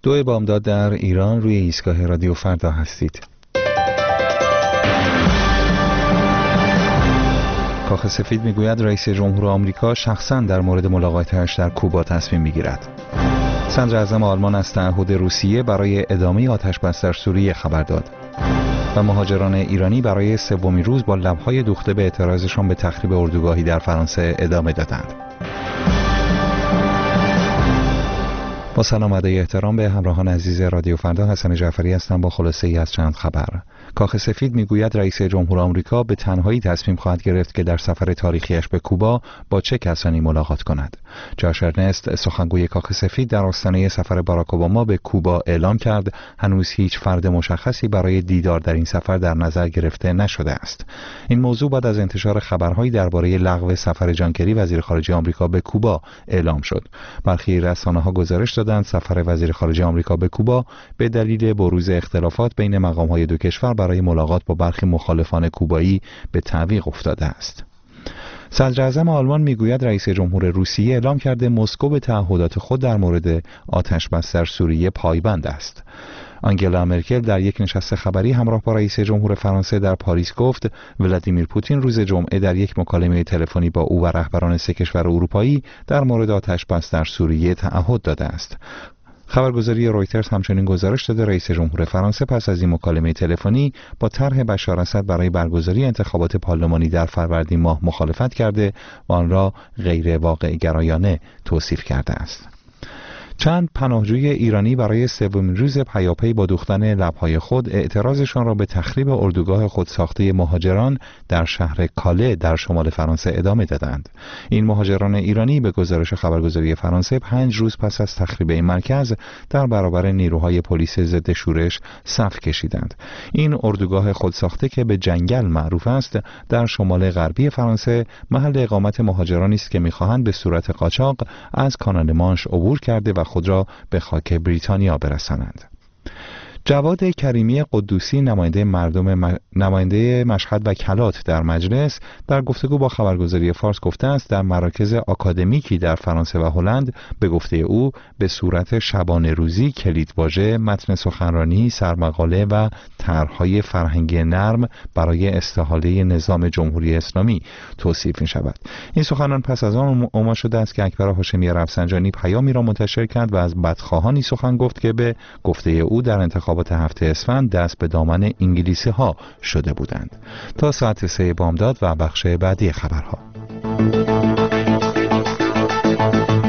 2 بامداد در ایران، روی ایستگاه رادیو فردا هستید. کاخ سفید میگوید رئیس جمهور آمریکا شخصاً در مورد ملاقاتش در کوبا تصمیم میگیرد. صدر اعظم آلمان از تعهد روسیه برای ادامه آتش‌بس در سوریه خبر داد. و مهاجران ایرانی برای 3مین روز با لب‌های دوخته به اعتراضشان به تخریب اردوگاهی در فرانسه ادامه دادند. با سلام و احترام به همراهان عزیز رادیو فردا، حسن جعفری هستم با خلاصه ای از چند خبر. کاخ سفید میگوید رئیس جمهور آمریکا به تنهایی تصمیم خواهد گرفت که در سفر تاریخیش به کوبا با چه کسانی ملاقات کند. جاش ارنست، سخنگوی کاخ سفید، در آستانه سفر باراک اوباما به کوبا اعلام کرد هنوز هیچ فرد مشخصی برای دیدار در این سفر در نظر گرفته نشده است. این موضوع بعد از انتشار خبرهایی درباره لغو سفر جان کری وزیر خارجه آمریکا به کوبا اعلام شد. برخی رسانه‌ها گزارش دادند سفر وزیر خارجه آمریکا به کوبا به دلیل بروز اختلافات بین مقام‌های دو کشور برای ملاقات با برخی مخالفان کوبایی به تعویق افتاده است. صدر اعظم آلمان میگوید رئیس جمهور روسیه اعلام کرده مسکو به تعهدات خود در مورد آتش‌بس در سوریه پایبند است. آنگلا مرکل در یک نشست خبری همراه با رئیس جمهور فرانسه در پاریس گفت ولادیمیر پوتین روز جمعه در یک مکالمه تلفنی با او و رهبران 3 کشور اروپایی در مورد آتش‌بس در سوریه تعهد داده است. خبرگزاری رویترز همچنین گزارش داده رئیس جمهور فرانسه پس از این مکالمه تلفنی با طرح بشار اسد برای برگزاری انتخابات پارلمانی در فروردین ماه مخالفت کرده و آن را غیر واقع گرایانه توصیف کرده است. چند پناهجوی ایرانی برای 3مین روز پیاپی با دوختن لب‌های خود اعتراضشان را به تخریب اردوگاه خودساخته مهاجران در شهر کاله در شمال فرانسه ادامه دادند. این مهاجران ایرانی به گزارش خبرگزاری فرانسه 5 روز پس از تخریب این مرکز در برابر نیروهای پلیس ضد شورش صف کشیدند. این اردوگاه خودساخته که به جنگل معروف است در شمال غربی فرانسه محل اقامت مهاجرانی است که می‌خواهند به صورت قاچاق از کانال مانش عبور کرده و خود را به خاک بریتانیا برسانند. جواد کریمی قدوسی، نماینده مشهد و کلات در مجلس، در گفتگو با خبرگزاری فارس گفته است در مراکز آکادمیکی در فرانسه و هلند به گفته او به صورت شبانه روزی کلیدواژه، متن سخنرانی، سرمقاله و طرح‌های فرهنگی نرم برای استحاله نظام جمهوری اسلامی توصیف می شود. این سخنان پس از آن اوما شده است که اکبر هاشمی رفسنجانی پیامی را منتشر کرد و از بدخواهانی سخن گفت که به گفته او در انتخابات هفته اسفند دست به دامن انگلیسی ها شده بودند. تا ساعت 3 بامداد و بخش بعدی خبرها.